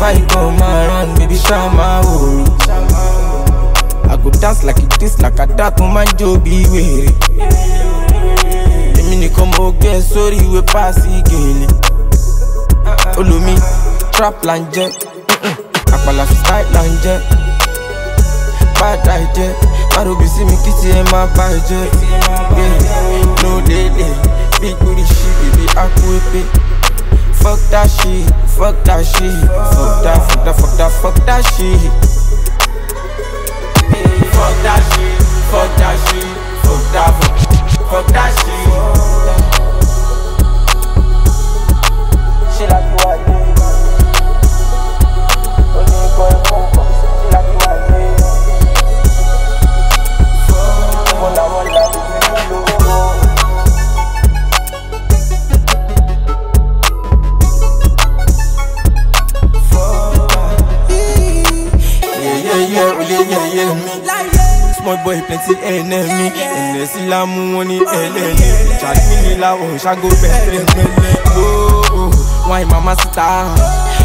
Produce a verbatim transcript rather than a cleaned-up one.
If I come around, baby, shama oh. I go dance like it this, like a that on my jobi way. Emi ni come okay, sorry we pass again. Follow me, trap lanje, akpala style lanje. Bad idea, Maro be see me kitty in my budget. Yeah, no daily, big booty shit, baby, I quit it. Fuck that shit, fuck that shit, fuck that, fuck that, fuck that, fuck that shit. Fuck that shit, fuck that shit, fuck that, fuck, fuck that shit. She like you are dead. Only going home, she like you are dead. Fuck, I want that yeah, yeah, yeah, me. Small boy, plenty enemy. And the silamu money, enemy. Charge me, la, oh, shago, better. Oh, why mama star?